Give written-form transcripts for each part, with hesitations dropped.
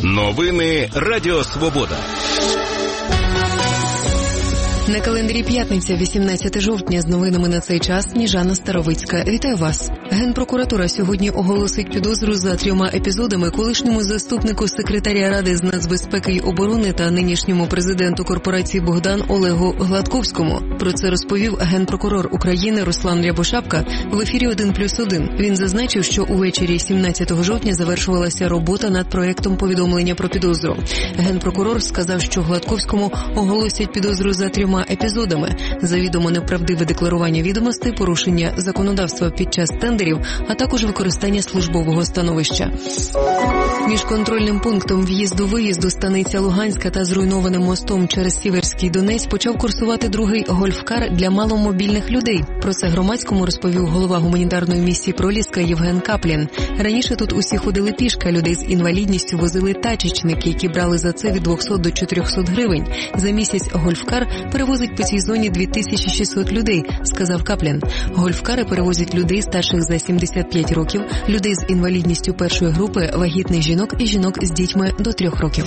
Новини Радіо Свобода. На календарі п'ятниця, 18 жовтня. З новинами на цей час Сніжана Старовицька. Вітаю вас. Генпрокуратура сьогодні оголосить підозру за 3 епізодами колишньому заступнику секретаря Ради з нацбезпеки й оборони та нинішньому президенту корпорації «Богдан» Олегу Гладковському. Про це розповів генпрокурор України Руслан Рябошапка в ефірі «1+1». Він зазначив, що увечері 17 жовтня завершувалася робота над проєктом повідомлення про підозру. Генпрокурор сказав, що Гладковському оголосять підозру за 3 епізодами: завідомо неправдиве декларування відомостей, порушення законодавства під час тендерів, а також використання службового становища. Між контрольним пунктом в'їзду-виїзду станиця Луганська та зруйнованим мостом через Сіверський Донець почав курсувати другий гольфкар для маломобільних людей. Про це громадському розповів голова гуманітарної місії «Проліска» Євген Каплін. Раніше тут усі ходили пішки, людей з інвалідністю возили тачечники, які брали за це від 200 до 400 гривень. За місяць гольфкар перевозить по цій зоні 2600 людей, сказав Каплін. Гольфкари перевозять людей старших за 75 років, людей з інвалідністю першої групи, вагітних жінок і жінок з дітьми до 3 років.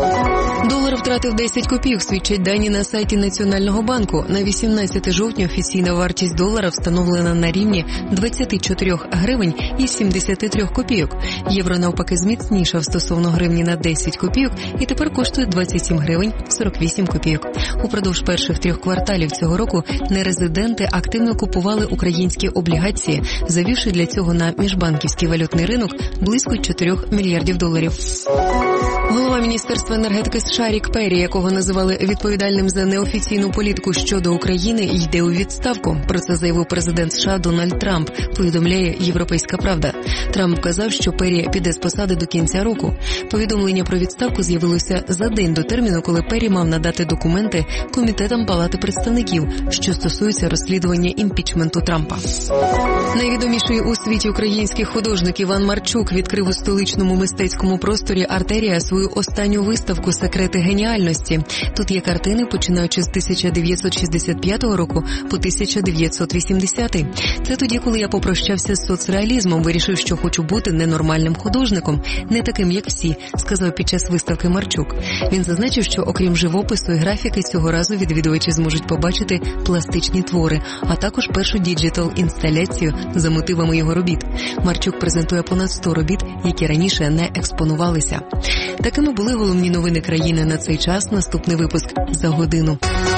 Долар втратив 10 копійок, свідчать дані на сайті Національного банку. На 18 жовтня офіційна вартість долара встановлена на рівні 24 гривень і 73 копійок. Євро навпаки зміцнішав стосовно гривні на 10 копійок і тепер коштує 27 гривень 48 копійок. Упродовж перших 3 кварталів цього року нерезиденти активно купували українські облігації, завівши для цього на міжбанківський валютний ринок близько 4 мільярдів доларів. Голова Міністерства енергетики США Рік Перрі, якого називали відповідальним за неофіційну політику щодо України, йде у відставку. Про це заявив президент США Дональд Трамп, повідомляє «Європейська правда». Трамп казав, що Перрі піде з посади до кінця року. Повідомлення про відставку з'явилося за день до терміну, коли Перрі мав надати документи комітетам Палати представників, що стосуються розслідування імпічменту Трампа. Найвідоміший у світі український художник Іван Марчук відкрив у столичному мистецькому просторі «Артерія» свою останню виставку «Секрети геніальності». Тут є картини, починаючи з 1965 року по 1980. Це тоді, коли я попрощався з соцреалізмом, вирішив, що хочу бути ненормальним художником, не таким, як всі, сказав під час виставки Марчук. Він зазначив, що окрім живопису і графіки, цього разу відвідувачі зможуть побачити пластичні твори, а також першу діджитал-інсталяцію за мотивами його робіт. Марчук презентує понад 100 робіт, які раніше не експонувалися. Такими були головні новини країни на цей час. Наступний випуск за годину.